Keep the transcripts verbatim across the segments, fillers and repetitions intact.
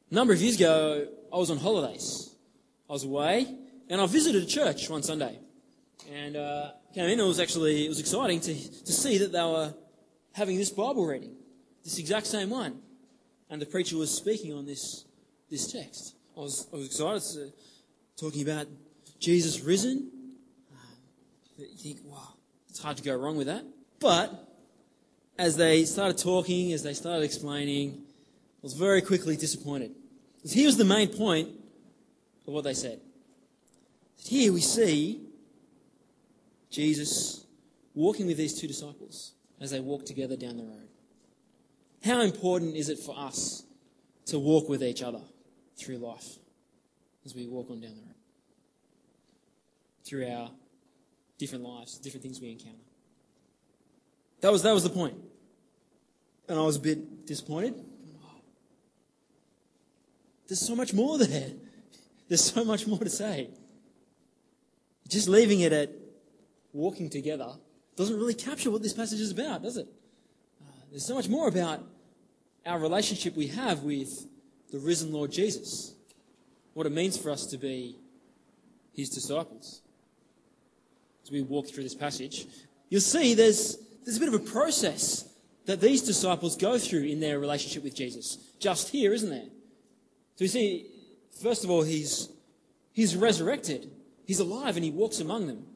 A number of years ago, I was on holidays. I was away, and I visited a church one Sunday. And uh, came in, and it was actually it was exciting to, to see that they were having this Bible reading, this exact same one. And the preacher was speaking on this this text. I was, I was excited, to, talking about Jesus risen. Uh, you think, wow, it's hard to go wrong with that. But as they started talking, as they started explaining, I was very quickly disappointed. Because here was the main point of what they said. Here we see Jesus walking with these two disciples as they walk together down the road. How important is it for us to walk with each other through life as we walk on down the road? Through our different lives, different things we encounter. That was, that was the point. And I was a bit disappointed. There's so much more there. There's so much more to say. Just leaving it at walking together doesn't really capture what this passage is about, does it? Uh, there's so much more about our relationship we have with the risen Lord Jesus. What it means for us to be his disciples. As we walk through this passage, you'll see there's, there's a bit of a process that these disciples go through in their relationship with Jesus. Just here, isn't there? So we see, first of all, he's, he's resurrected. He's alive and he walks among them.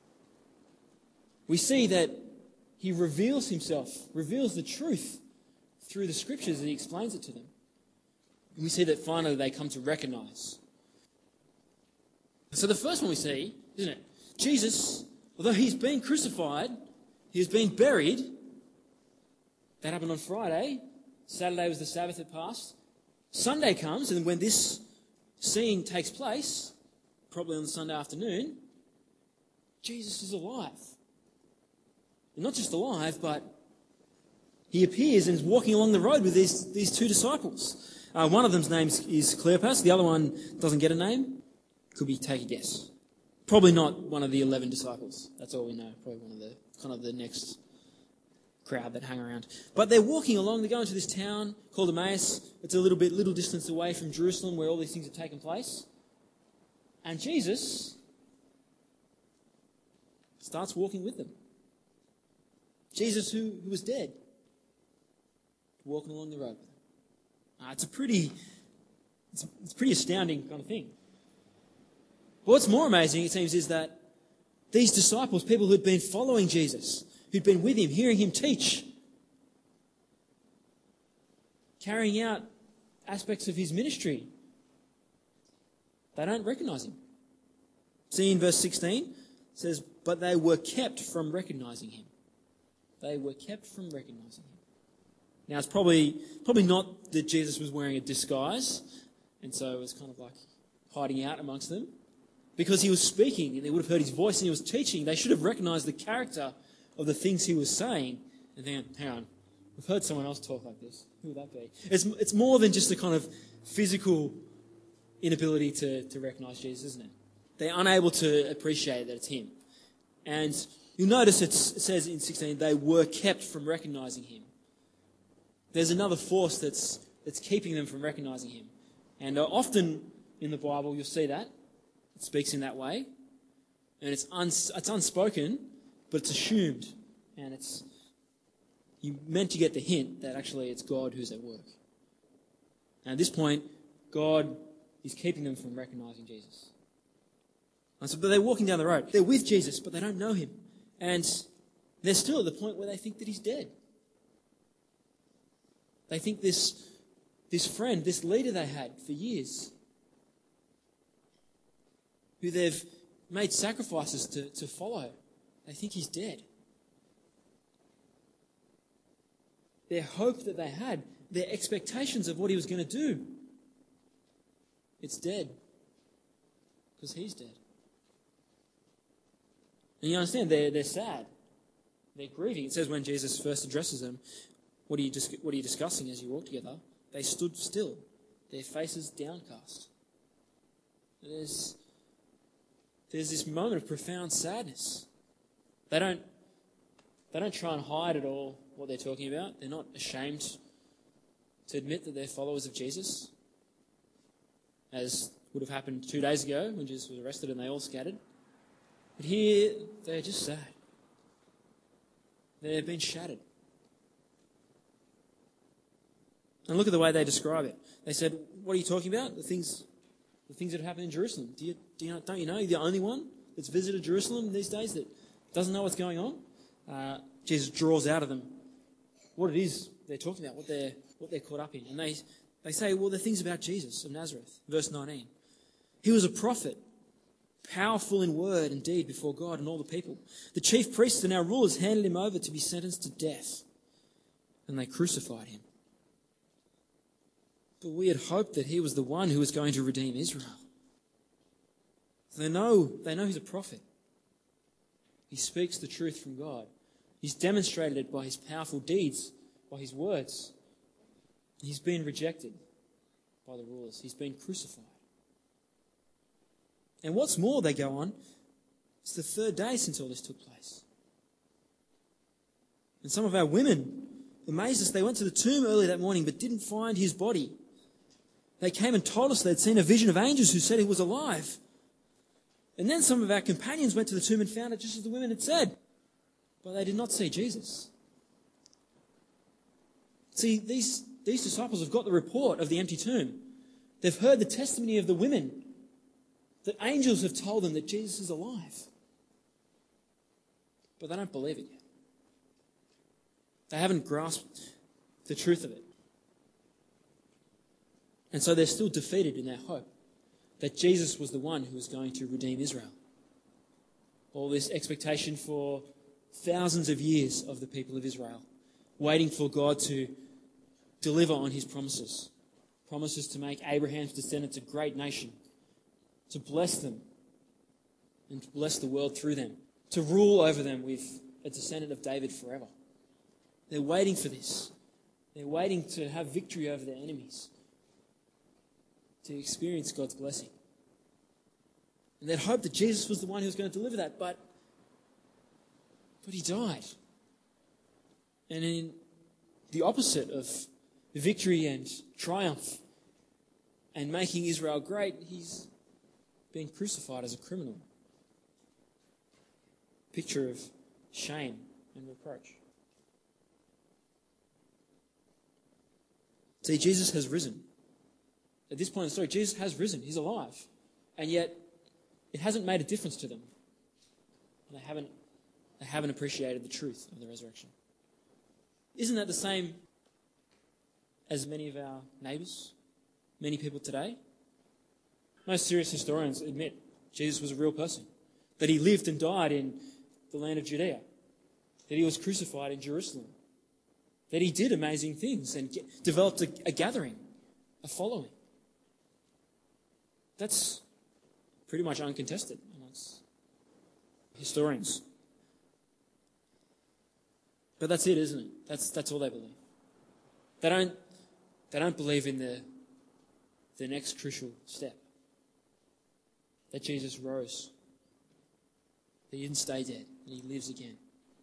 We see that he reveals himself, reveals the truth through the scriptures and he explains it to them. And we see that finally they come to recognize. So the first one we see, isn't it? Jesus, although he's been crucified, he's been buried. That happened on Friday. Saturday was the Sabbath that passed. Sunday comes, and when this scene takes place, probably on the Sunday afternoon, Jesus is alive. And not just alive, but he appears and is walking along the road with these, these two disciples. Uh, one of them's name is Cleopas. The other one doesn't get a name. Could be, take a guess. Probably not one of the eleven disciples. That's all we know. Probably one of the kind of the next crowd that hang around. But they're walking along. They're going to this town called Emmaus. It's a little bit, little distance away from Jerusalem where all these things have taken place. And Jesus starts walking with them. Jesus, who, who was dead, walking along the road with them. Uh, it's a pretty, it's, it's a pretty astounding kind of thing. But what's more amazing, it seems, is that these disciples, people who'd been following Jesus, who'd been with him, hearing him teach, carrying out aspects of his ministry, they don't recognize him. See in verse sixteen, it says, but they were kept from recognizing him. They were kept from recognizing him. Now, it's probably probably not that Jesus was wearing a disguise, and so it was kind of like hiding out amongst them. Because he was speaking, and they would have heard his voice, and he was teaching. They should have recognized the character of the things he was saying. And then, hang on, we've heard someone else talk like this. Who would that be? It's, it's more than just a kind of physical inability to, to recognize Jesus, isn't it? They're unable to appreciate that it's him. And you'll notice it's, it says in sixteen, they were kept from recognizing him. There's another force that's, that's keeping them from recognizing him. And uh, often in the Bible, you'll see that. It speaks in that way. And it's, uns, it's unspoken, but it's assumed. And it's you meant to get the hint that actually it's God who's at work. And at this point, God is keeping them from recognizing Jesus. And so, but they're walking down the road. They're with Jesus, but they don't know him. And they're still at the point where they think that he's dead. They think this, this friend, this leader they had for years, who they've made sacrifices to, to follow, they think he's dead. Their hope that they had, their expectations of what he was going to do, it's dead. Because he's dead. And you understand, they're, they're sad. They're grieving. It says when Jesus first addresses them, what are you, dis- what are you discussing as you walk together? They stood still, their faces downcast. There's, there's this moment of profound sadness. They don't, they don't try and hide at all what they're talking about. They're not ashamed to admit that they're followers of Jesus. as would have happened two days ago when Jesus was arrested and they all scattered. But here, they're just sad. They've been shattered. And look at the way they describe it. They said, what are you talking about? The things the things that have happened in Jerusalem. Do you, do you know, don't you know you're the only one that's visited Jerusalem these days that doesn't know what's going on? Uh, Jesus draws out of them what it is they're talking about, what they're, what they're caught up in. And they, they say, well, the things about Jesus of Nazareth. Verse nineteen. He was a prophet, powerful in word and deed before God and all the people. The chief priests and our rulers handed him over to be sentenced to death, and they crucified him. But we had hoped that he was the one who was going to redeem Israel. So they know, they know he's a prophet. He speaks the truth from God. He's demonstrated it by his powerful deeds, by his words. He's been rejected by the rulers. He's been crucified. And what's more, they go on, it's the third day since all this took place. And some of our women amazed us. They went to the tomb early that morning but didn't find his body. They came and told us they'd seen a vision of angels who said he was alive. And then some of our companions went to the tomb and found it just as the women had said. But they did not see Jesus. See, these, these disciples have got the report of the empty tomb. They've heard the testimony of the women that angels have told them that Jesus is alive. But they don't believe it yet. They haven't grasped the truth of it. And so they're still defeated in their hope that Jesus was the one who was going to redeem Israel. All this expectation for thousands of years of the people of Israel, waiting for God to deliver on his promises. Promises to make Abraham's descendants a great nation, to bless them and to bless the world through them, to rule over them with a descendant of David forever. They're waiting for this. They're waiting to have victory over their enemies, to experience God's blessing. And they'd hoped that Jesus was the one who was going to deliver that, but, but he died. And in the opposite of victory and triumph and making Israel great, he's been crucified as a criminal. Picture of shame and reproach. See, Jesus has risen. At this point in the story, Jesus has risen. He's alive. And yet, it hasn't made a difference to them. They haven't, they haven't appreciated the truth of the resurrection. Isn't that the same as many of our neighbours, many people today? Most serious historians admit Jesus was a real person, that he lived and died in the land of Judea, that he was crucified in Jerusalem, that he did amazing things and get, developed a, a gathering, a following. That's pretty much uncontested amongst historians. But that's it, isn't it? That's that's all they believe. They don't they don't believe in the the next crucial step. That Jesus rose. That he didn't stay dead. That he lives again.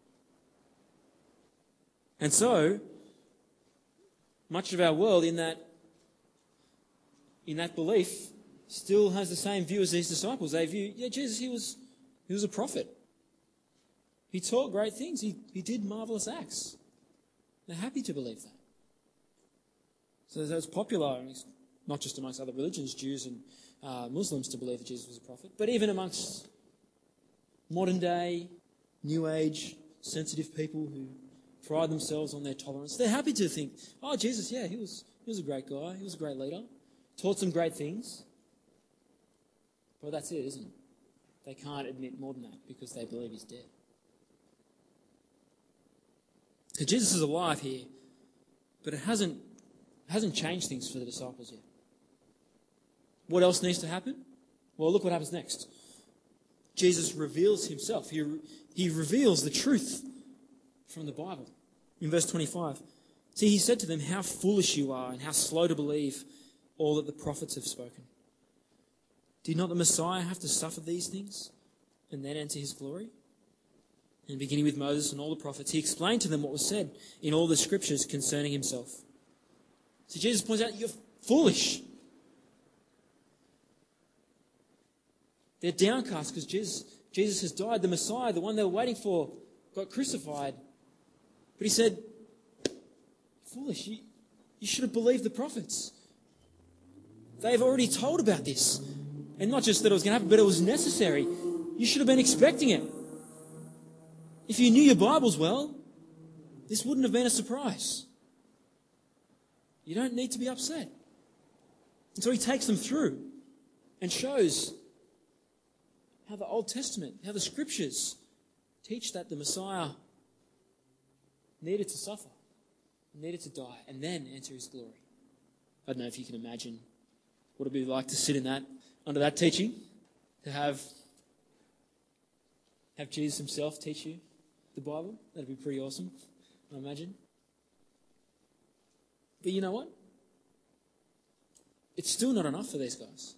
And so, much of our world in that in that belief still has the same view as these disciples. They view, yeah, Jesus, he was he was a prophet. He taught great things. He, he did marvelous acts. They're happy to believe that. So it's popular, not just amongst other religions, Jews and uh, Muslims, to believe that Jesus was a prophet, but even amongst modern day, new age, sensitive people who pride themselves on their tolerance. They're happy to think, oh, Jesus, yeah, he was he was a great guy. He was a great leader. Taught some great things. But that's it, isn't it? They can't admit more than that because they believe he's dead. So Jesus is alive here, but it hasn't, hasn't changed things for the disciples yet. What else needs to happen? Well, look what happens next. Jesus reveals himself. He, he reveals the truth from the Bible. In verse twenty-five, see, he said to them, how foolish you are and how slow to believe all that the prophets have spoken. Did not the Messiah have to suffer these things and then enter his glory? And beginning with Moses and all the prophets, he explained to them what was said in all the scriptures concerning himself. So Jesus points out, you're foolish. They're downcast because Jesus, Jesus has died. The Messiah, the one they were waiting for, got crucified. But he said, foolish, you, you should have believed the prophets. They've already told about this. And not just that it was going to happen, but it was necessary. You should have been expecting it. If you knew your Bibles well, this wouldn't have been a surprise. You don't need to be upset. And so he takes them through and shows how the Old Testament, how the Scriptures teach that the Messiah needed to suffer, needed to die, and then enter his glory. I don't know if you can imagine what it would be like to sit in that, under that teaching, to have, have Jesus himself teach you the Bible. That'd be pretty awesome, I imagine. But you know what? It's still not enough for these guys.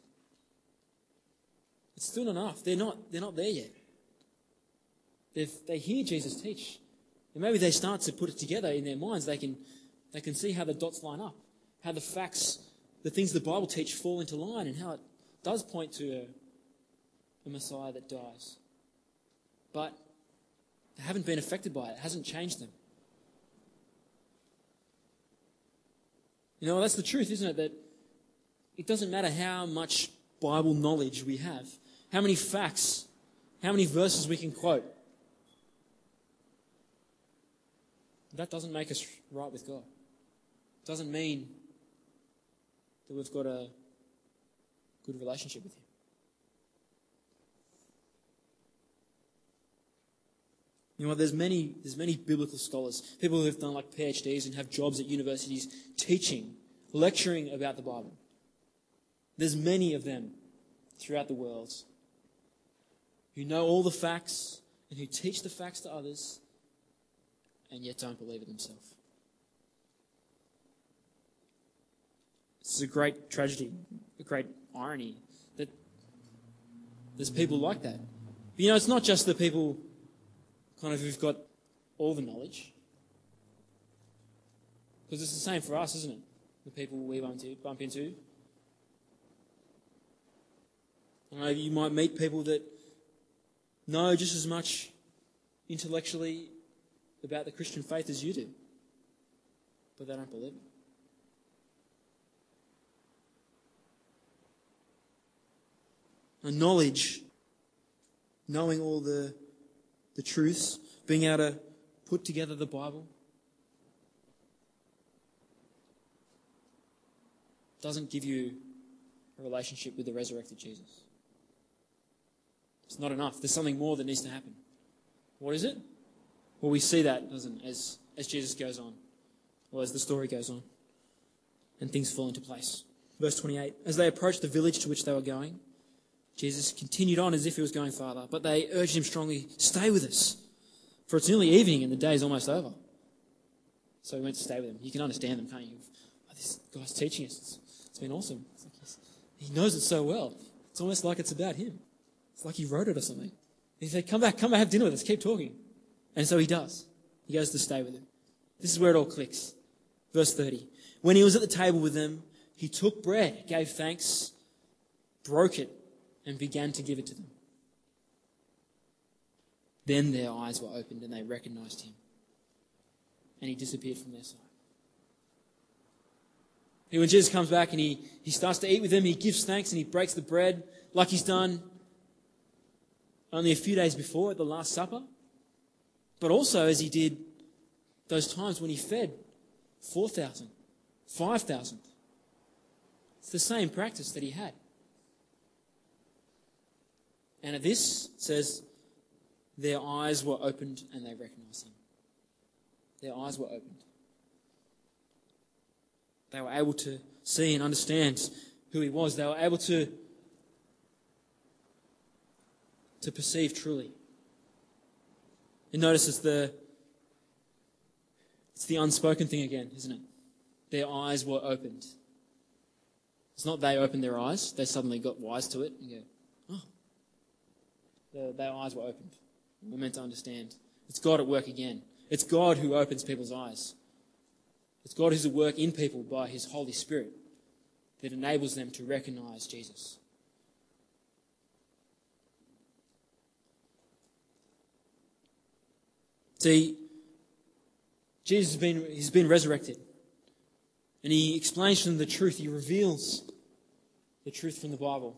It's still not enough. They're not, they're not there yet. They've, they hear Jesus teach. And maybe they start to put it together in their minds. They can, they can see how the dots line up, how the facts, the things the Bible teach fall into line, and how it does point to a, a Messiah that dies. But they haven't been affected by it. It hasn't changed them. You know, that's the truth, isn't it? That it doesn't matter how much Bible knowledge we have, how many facts, how many verses we can quote. That doesn't make us right with God. It doesn't mean that we've got a good relationship with him. You know what, there's many, there's many biblical scholars, people who have done like PhDs and have jobs at universities teaching, lecturing about the Bible. There's many of them throughout the world who know all the facts and who teach the facts to others and yet don't believe it themselves. This is a great tragedy, a great irony that there's people like that. But you know, it's not just the people kind of who've got all the knowledge. Because it's the same for us, isn't it? The people we bump into. Bump into. I know you might meet people that know just as much intellectually about the Christian faith as you do, but they don't believe it. And knowledge, knowing all the the truths, being able to put together the Bible, doesn't give you a relationship with the resurrected Jesus. It's not enough. There's something more that needs to happen. What is it? Well, we see that, doesn't it, as, as Jesus goes on, or as the story goes on, and things fall into place. Verse twenty-eight, as they approached the village to which they were going, Jesus continued on as if he was going farther, but they urged him strongly, stay with us, for it's nearly evening and the day is almost over. So he went to stay with them. You can understand them, can't you? Oh, this guy's teaching us. It's, it's been awesome. It's like he knows it so well. It's almost like it's about him. It's like he wrote it or something. He said, come back, come back, have dinner with us, keep talking. And so he does. He goes to stay with them. This is where it all clicks. Verse thirty. When he was at the table with them, he took bread, gave thanks, broke it, and began to give it to them. Then their eyes were opened and they recognized him. And he disappeared from their sight. And when Jesus comes back and he, he starts to eat with them, he gives thanks and he breaks the bread like he's done only a few days before at the Last Supper. But also as he did those times when he fed four thousand, five thousand. It's the same practice that he had. And at this, it says, their eyes were opened and they recognized him. Their eyes were opened. They were able to see and understand who he was. They were able to, to perceive truly. And notice it's the, it's the unspoken thing again, isn't it? Their eyes were opened. It's not they opened their eyes. They suddenly got wise to it and go, oh. The, their eyes were opened. We're meant to understand. It's God at work again. It's God who opens people's eyes. It's God who's at work in people by his Holy Spirit that enables them to recognize Jesus. See, Jesus has been, he's been resurrected. And he explains to them the truth. He reveals the truth from the Bible.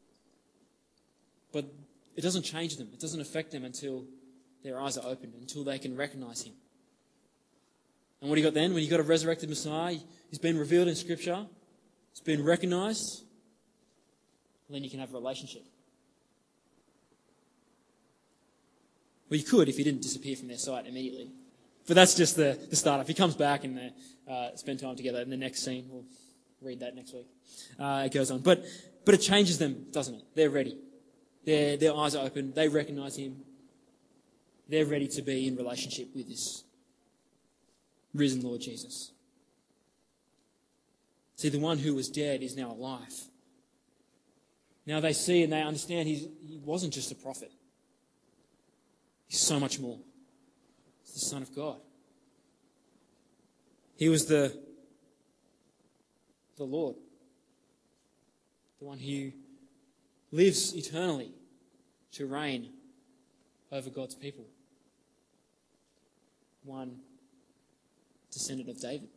But it doesn't change them. It doesn't affect them until their eyes are opened, until they can recognize him. And what do you got then? When you've got a resurrected Messiah, he's been revealed in Scripture, he's been recognized, then you can have a relationship. Well, you could if he didn't disappear from their sight immediately. But that's just the, the start. If he comes back and they uh, spend time together in the next scene, we'll read that next week. Uh, it goes on. But but it changes them, doesn't it? They're ready. Their, their eyes are open. They recognize him. They're ready to be in relationship with this risen Lord Jesus. See, the one who was dead is now alive. Now they see and they understand he's, he wasn't just a prophet. He's so much more. He's the Son of God. He was the, the Lord. The one who lives eternally to reign over God's people. One descendant of David.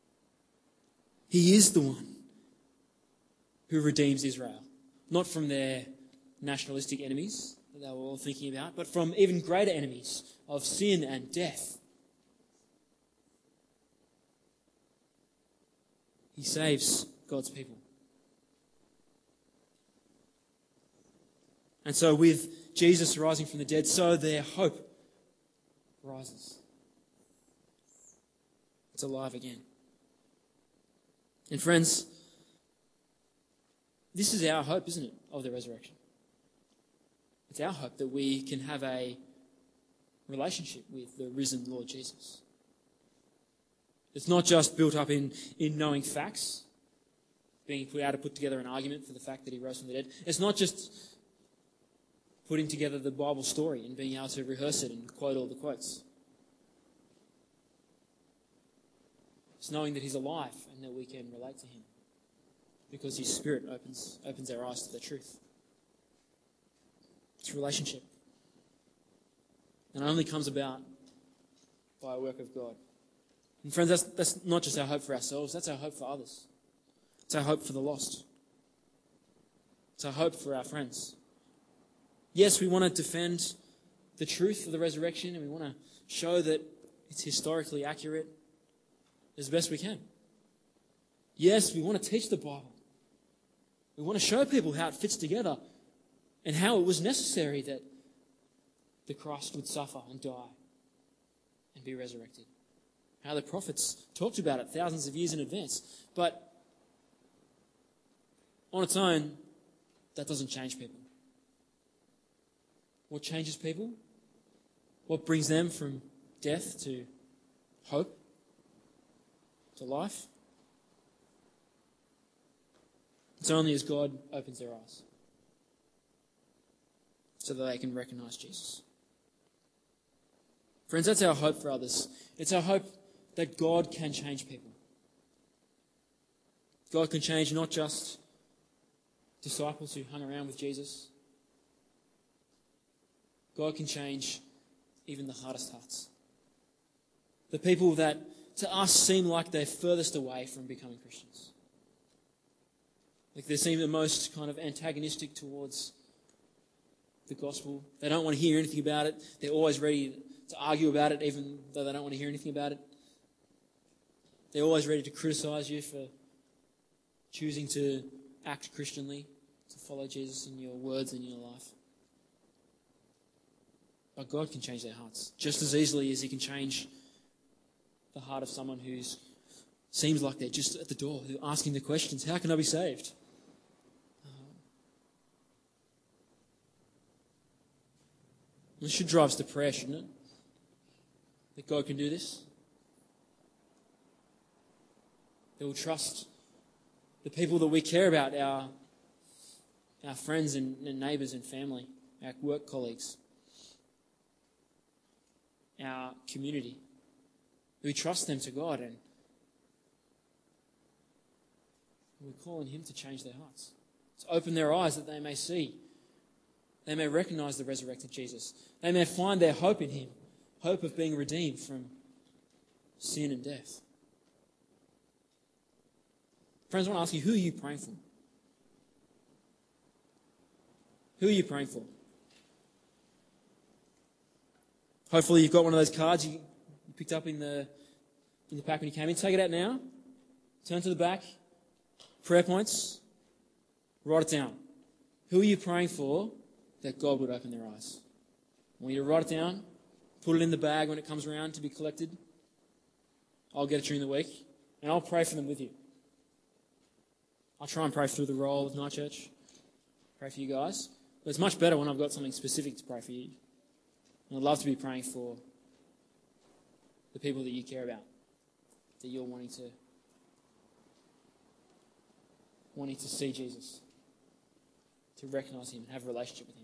He is the one who redeems Israel. Not from their nationalistic enemies that they were all thinking about, but from even greater enemies of sin and death. He saves God's people. And so with Jesus rising from the dead, so their hope rises. It's alive again. And friends, this is our hope, isn't it, of the resurrection? It's our hope that we can have a relationship with the risen Lord Jesus. It's not just built up in, in knowing facts, being put out to put together an argument for the fact that he rose from the dead. It's not just putting together the Bible story and being able to rehearse it and quote all the quotes. It's knowing that he's alive and that we can relate to him because his Spirit opens opens our eyes to the truth. It's a relationship. And it only comes about by a work of God. And friends, that's, that's not just our hope for ourselves, that's our hope for others. It's our hope for the lost. It's our hope for our friends. Yes, we want to defend the truth of the resurrection and we want to show that it's historically accurate as best we can. Yes, we want to teach the Bible. We want to show people how it fits together and how it was necessary that the Christ would suffer and die and be resurrected. How the prophets talked about it thousands of years in advance. But on its own, that doesn't change people. What changes people? What brings them from death to hope, to life? It's only as God opens their eyes so that they can recognize Jesus. Friends, that's our hope for others. It's our hope that God can change people. God can change not just disciples who hung around with Jesus. God can change even the hardest hearts. The people that to us seem like they're furthest away from becoming Christians. Like they seem the most kind of antagonistic towards the gospel. They don't want to hear anything about it. They're always ready to argue about it even though they don't want to hear anything about it. They're always ready to criticize you for choosing to act Christianly, to follow Jesus in your words and in your life. But God can change their hearts just as easily as he can change the heart of someone who seems like they're just at the door, who's asking the questions, how can I be saved? This should drive us to prayer, shouldn't it? That God can do this. That we'll trust the people that we care about, our, our friends and, and neighbours and family, our work colleagues, our community. We trust them to God and we call on him to change their hearts, to open their eyes that they may see. They may recognise the resurrected Jesus. They may find their hope in him hope of being redeemed from sin and death. Friends, I want to ask you, who are you praying for? Who are you praying for? Hopefully you've got one of those cards you picked up in the in the pack when you came in. Take it out now. Turn to the back. Prayer points. Write it down. Who are you praying for that God would open their eyes? I want you to write it down. Put it in the bag when it comes around to be collected. I'll get it during the week. And I'll pray for them with you. I'll try and pray through the role of Night Church. Pray for you guys. But it's much better when I've got something specific to pray for you. And I'd love to be praying for the people that you care about, that you're wanting to wanting to see Jesus, to recognise him and have a relationship with him.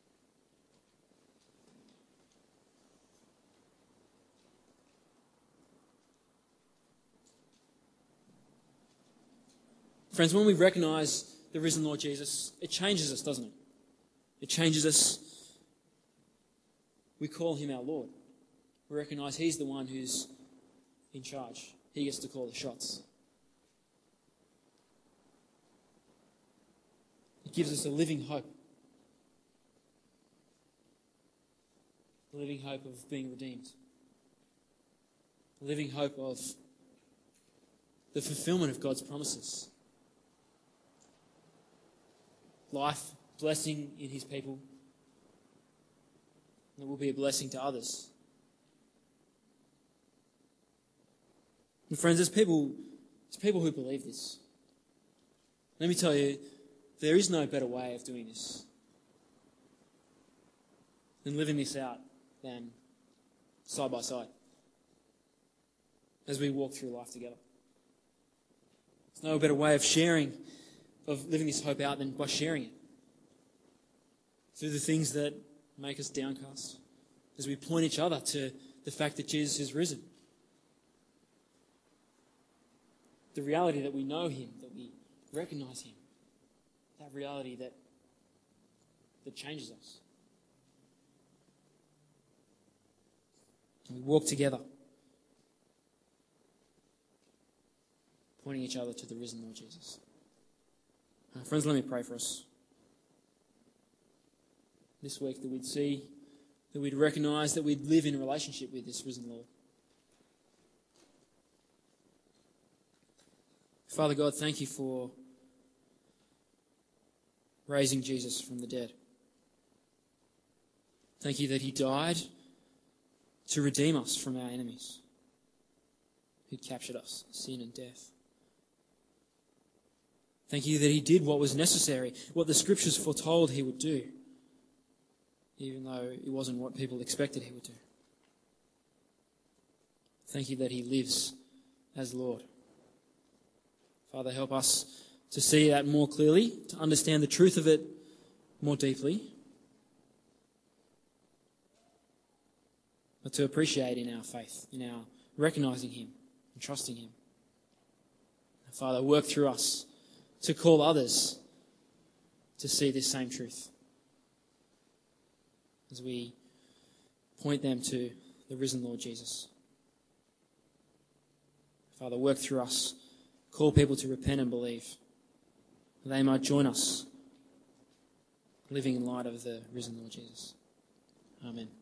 Friends, when we recognise the risen Lord Jesus, it changes us, doesn't it? It changes us. We call him our Lord. We recognise he's the one who's in charge. He gets to call the shots. It gives us a living hope. A living hope of being redeemed. A living hope of the fulfilment of God's promises. Life, blessing in his people. And it will be a blessing to others. And friends, there's people, there's people who believe this. Let me tell you, there is no better way of doing this than living this out than side by side as we walk through life together. There's no better way of sharing, of living this hope out than by sharing it through the things that make us downcast, as we point each other to the fact that Jesus is risen. The reality that we know him, that we recognise him. That reality that, that changes us. And we walk together, pointing each other to the risen Lord Jesus. Uh, friends, let me pray for us. This week that we'd see, that we'd recognise, that we'd live in relationship with this risen Lord. Father God, thank you for raising Jesus from the dead. Thank you that he died to redeem us from our enemies who'd captured us, sin and death. Thank you that he did what was necessary, what the scriptures foretold he would do, even though it wasn't what people expected he would do. Thank you that he lives as Lord. Father, help us to see that more clearly, to understand the truth of it more deeply, but to appreciate in our faith, in our recognising him and trusting him. Father, work through us to call others to see this same truth as we point them to the risen Lord Jesus. Father, work through us. Call people to repent and believe. They might join us living in light of the risen Lord Jesus. Amen.